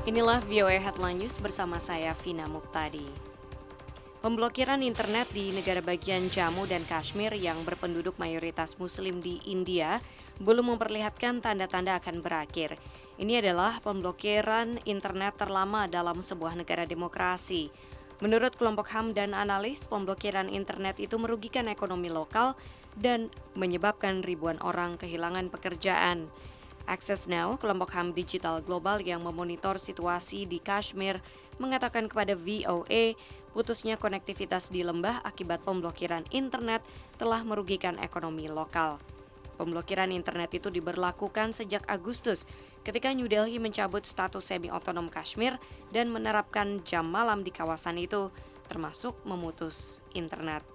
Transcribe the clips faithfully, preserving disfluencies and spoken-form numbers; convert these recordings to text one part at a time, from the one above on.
Inilah V O A Headline News bersama saya Vina Muktadi. Pemblokiran internet di negara bagian Jammu dan Kashmir yang berpenduduk mayoritas Muslim di India belum memperlihatkan tanda-tanda akan berakhir. Ini adalah pemblokiran internet terlama dalam sebuah negara demokrasi. Menurut kelompok H A M dan analis, pemblokiran internet itu merugikan ekonomi lokal dan menyebabkan ribuan orang kehilangan pekerjaan. Access Now, kelompok H A M digital global yang memonitor situasi di Kashmir, mengatakan kepada V O A, putusnya konektivitas di lembah akibat pemblokiran internet telah merugikan ekonomi lokal. Pemblokiran internet itu diberlakukan sejak Agustus ketika New Delhi mencabut status semi-otonom Kashmir dan menerapkan jam malam di kawasan itu, termasuk memutus internet.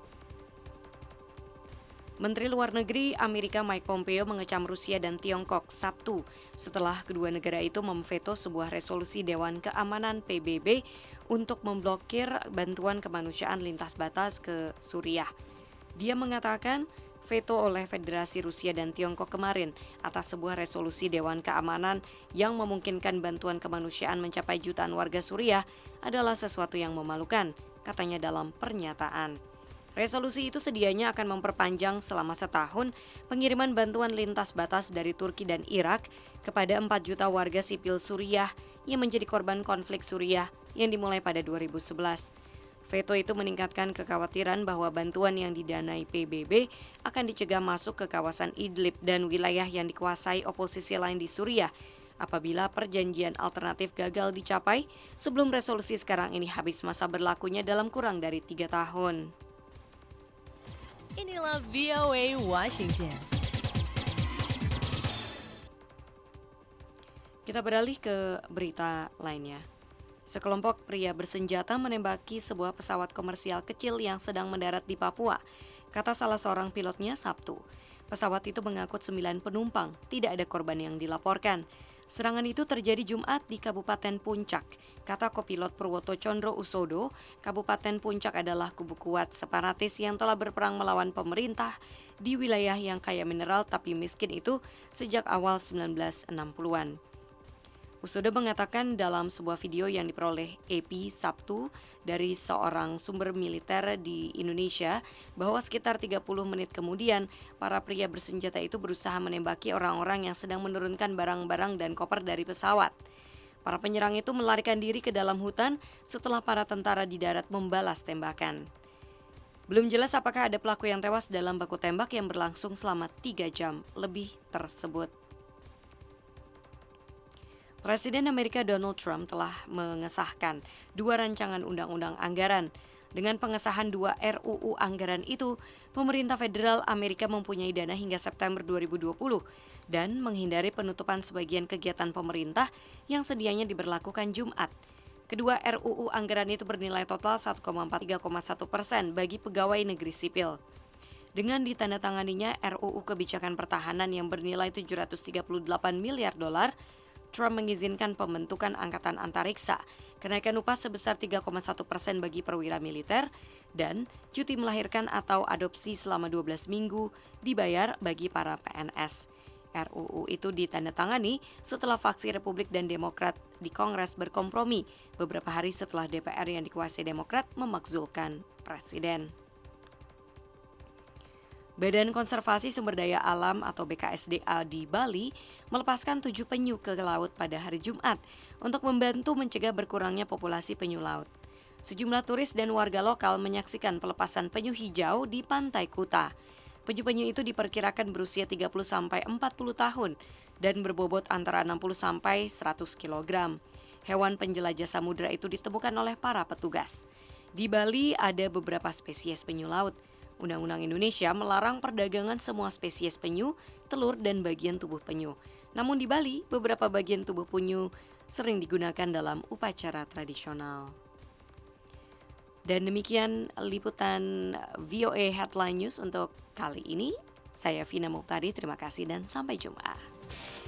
Menteri Luar Negeri Amerika Mike Pompeo mengecam Rusia dan Tiongkok Sabtu setelah kedua negara itu memveto sebuah resolusi Dewan Keamanan P B B untuk memblokir bantuan kemanusiaan lintas batas ke Suriah. Dia mengatakan veto oleh Federasi Rusia dan Tiongkok kemarin atas sebuah resolusi Dewan Keamanan yang memungkinkan bantuan kemanusiaan mencapai jutaan warga Suriah adalah sesuatu yang memalukan, katanya dalam pernyataan. Resolusi itu sedianya akan memperpanjang selama setahun pengiriman bantuan lintas batas dari Turki dan Irak kepada empat juta warga sipil Suriah yang menjadi korban konflik Suriah yang dimulai pada dua ribu sebelas. Veto itu meningkatkan kekhawatiran bahwa bantuan yang didanai P B B akan dicegah masuk ke kawasan Idlib dan wilayah yang dikuasai oposisi lain di Suriah apabila perjanjian alternatif gagal dicapai sebelum resolusi sekarang ini habis masa berlakunya dalam kurang dari tiga tahun. Inilah V O A Washington. Kita beralih ke berita lainnya. Sekelompok pria bersenjata menembaki sebuah pesawat komersial kecil yang sedang mendarat di Papua, kata salah seorang pilotnya Sabtu. Pesawat itu mengangkut sembilan penumpang, tidak ada korban yang dilaporkan. Serangan itu terjadi Jumat di Kabupaten Puncak. Kata kopilot Purwoto Condro Usodo, Kabupaten Puncak adalah kubu kuat separatis yang telah berperang melawan pemerintah di wilayah yang kaya mineral tapi miskin itu sejak awal sembilan belas enam puluhan. Usodo mengatakan dalam sebuah video yang diperoleh A P Sabtu dari seorang sumber militer di Indonesia bahwa sekitar tiga puluh menit kemudian para pria bersenjata itu berusaha menembaki orang-orang yang sedang menurunkan barang-barang dan koper dari pesawat. Para penyerang itu melarikan diri ke dalam hutan setelah para tentara di darat membalas tembakan. Belum jelas apakah ada pelaku yang tewas dalam baku tembak yang berlangsung selama tiga jam lebih tersebut. Presiden Amerika Donald Trump telah mengesahkan dua rancangan undang-undang anggaran. Dengan pengesahan dua R U U anggaran itu, pemerintah federal Amerika mempunyai dana hingga September dua ribu dua puluh dan menghindari penutupan sebagian kegiatan pemerintah yang sedianya diberlakukan Jumat. Kedua R U U anggaran itu bernilai total satu koma empat tiga koma satu persen bagi pegawai negeri sipil. Dengan ditandatanganinya R U U kebijakan pertahanan yang bernilai tujuh ratus tiga puluh delapan miliar dolar, Trump mengizinkan pembentukan angkatan antariksa, kenaikan upah sebesar tiga koma satu persen bagi perwira militer, dan cuti melahirkan atau adopsi selama dua belas minggu dibayar bagi para P N S. R U U itu ditandatangani setelah faksi Republik dan Demokrat di Kongres berkompromi beberapa hari setelah D P R yang dikuasai Demokrat memakzulkan Presiden. Badan Konservasi Sumber Daya Alam atau B K S D A di Bali melepaskan tujuh penyu ke laut pada hari Jumat untuk membantu mencegah berkurangnya populasi penyu laut. Sejumlah turis dan warga lokal menyaksikan pelepasan penyu hijau di Pantai Kuta. Penyu-penyu itu diperkirakan berusia tiga puluh sampai empat puluh tahun dan berbobot antara enam puluh sampai seratus kilogram. Hewan penjelajah samudera itu ditemukan oleh para petugas. Di Bali ada beberapa spesies penyu laut. Undang-Undang Indonesia melarang perdagangan semua spesies penyu, telur, dan bagian tubuh penyu. Namun di Bali, beberapa bagian tubuh penyu sering digunakan dalam upacara tradisional. Dan demikian liputan V O A Headline News untuk kali ini. Saya Vina Muktadi, terima kasih dan sampai jumpa.